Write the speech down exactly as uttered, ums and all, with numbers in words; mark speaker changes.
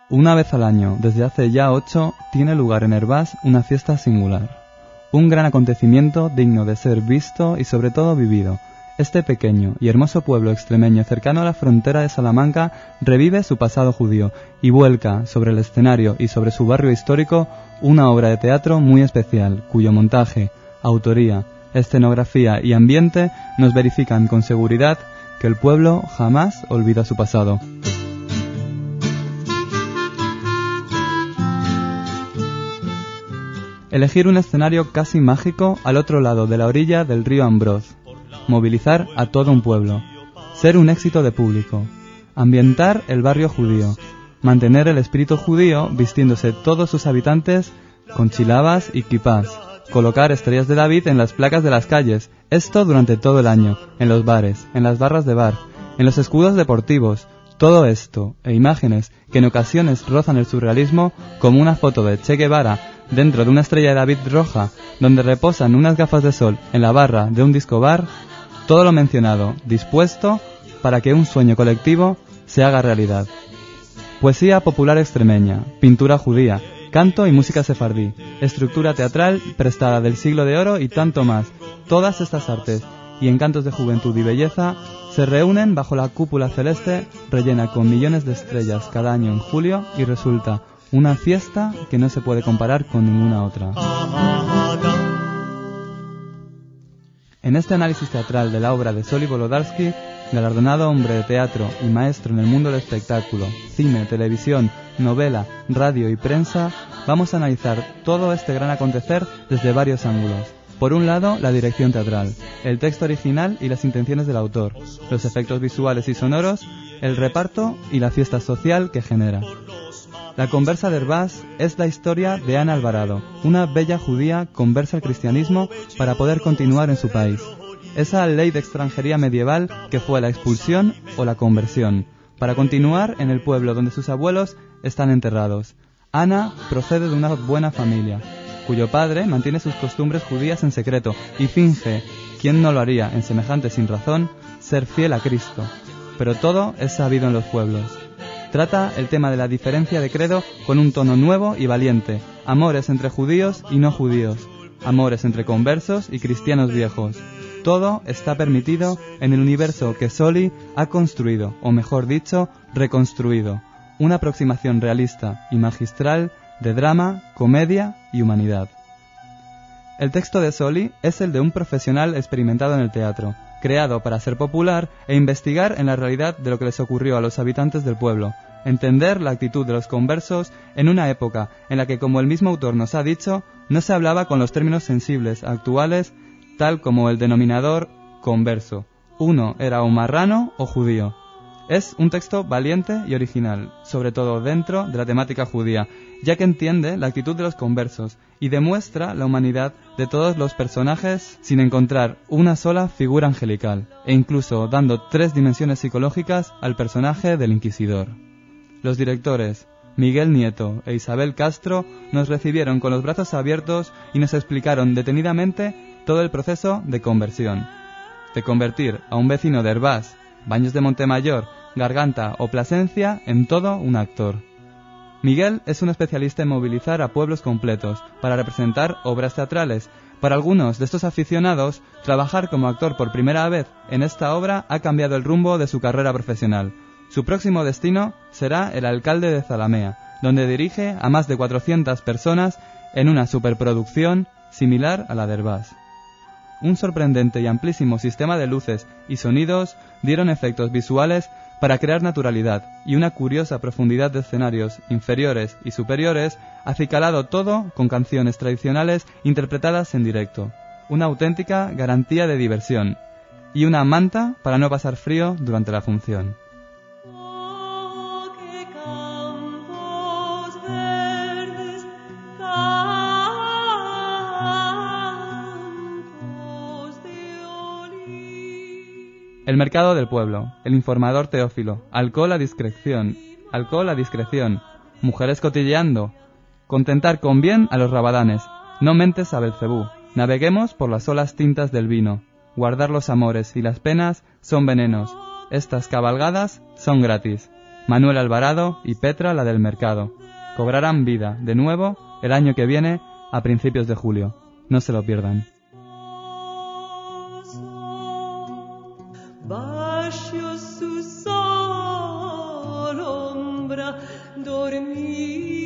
Speaker 1: Una vez al año, desde hace ya ocho, tiene lugar en Hervás una fiesta singular. Un gran acontecimiento digno de ser visto y sobre todo vivido. Este pequeño y hermoso pueblo extremeño cercano a la frontera de Salamanca revive su pasado judío y vuelca sobre el escenario y sobre su barrio histórico una obra de teatro muy especial, cuyo montaje, autoría, escenografía y ambiente nos verifican con seguridad que el pueblo jamás olvida su pasado. Elegir un escenario casi mágico al otro lado de la orilla del río Ambroz. Movilizar a todo un pueblo. Ser un éxito de público. Ambientar el barrio judío. Mantener el espíritu judío vistiéndose todos sus habitantes con chilabas y kipás. Colocar estrellas de David en las placas de las calles. Esto durante todo el año. En los bares, en las barras de bar, en los escudos deportivos. Todo esto, e imágenes que en ocasiones rozan el surrealismo, como una foto de Che Guevara dentro de una estrella de David roja, donde reposan unas gafas de sol en la barra de un disco bar, todo lo mencionado, dispuesto para que un sueño colectivo se haga realidad. Poesía popular extremeña, pintura judía, canto y música sefardí, estructura teatral prestada del siglo de oro y tanto más. Todas estas artes y encantos de juventud y belleza se reúnen bajo la cúpula celeste rellena con millones de estrellas cada año en julio y resulta una fiesta que no se puede comparar con ninguna otra. En este análisis teatral de la obra de Zoli Volodarsky, galardonado hombre de teatro y maestro en el mundo del espectáculo, cine, televisión, novela, radio y prensa, vamos a analizar todo este gran acontecer desde varios ángulos. Por un lado, la dirección teatral, el texto original y las intenciones del autor, los efectos visuales y sonoros, el reparto y la fiesta social que genera. La conversa de Hervás es la historia de Ana Alvarado, una bella judía conversa al cristianismo para poder continuar en su país. Esa ley de extranjería medieval que fue la expulsión o la conversión, para continuar en el pueblo donde sus abuelos están enterrados. Ana procede de una buena familia, cuyo padre mantiene sus costumbres judías en secreto y finge, ¿quién no lo haría en semejante sinrazón?, ser fiel a Cristo. Pero todo es sabido en los pueblos. Trata el tema de la diferencia de credo con un tono nuevo y valiente, amores entre judíos y no judíos, amores entre conversos y cristianos viejos. Todo está permitido en el universo que Zoli ha construido, o mejor dicho, reconstruido, una aproximación realista y magistral de drama, comedia y humanidad. El texto de Zoli es el de un profesional experimentado en el teatro, creado para ser popular e investigar en la realidad de lo que les ocurrió a los habitantes del pueblo, entender la actitud de los conversos en una época en la que, como el mismo autor nos ha dicho, no se hablaba con los términos sensibles actuales, tal como el denominador converso. Uno era o marrano o judío. Es un texto valiente y original, sobre todo dentro de la temática judía, ya que entiende la actitud de los conversos y demuestra la humanidad de todos los personajes sin encontrar una sola figura angelical, e incluso dando tres dimensiones psicológicas al personaje del inquisidor. Los directores Miguel Nieto e Isabel Castro nos recibieron con los brazos abiertos y nos explicaron detenidamente todo el proceso de conversión. De convertir a un vecino de Hervás, Baños de Montemayor, Garganta o Plasencia en todo un actor. Miguel es un especialista en movilizar a pueblos completos para representar obras teatrales. Para algunos de estos aficionados, trabajar como actor por primera vez en esta obra ha cambiado el rumbo de su carrera profesional. Su próximo destino será el alcalde de Zalamea, donde dirige a más de cuatrocientas personas en una superproducción similar a la de Hervás. Un sorprendente y amplísimo sistema de luces y sonidos dieron efectos visuales para crear naturalidad y una curiosa profundidad de escenarios inferiores y superiores, acicalado todo con canciones tradicionales interpretadas en directo. Una auténtica garantía de diversión y una manta para no pasar frío durante la función. El mercado del pueblo, el informador Teófilo, alcohol a discreción, alcohol a discreción, mujeres cotilleando, contentar con bien a los rabadanes, no mentes a Belcebú, naveguemos por las olas tintas del vino, guardar los amores y las penas son venenos, estas cabalgadas son gratis, Manuel Alvarado y Petra, la del mercado. Cobrarán vida, de nuevo, el año que viene, a principios de julio. No se lo pierdan.
Speaker 2: Bacio su sola ombra dormir.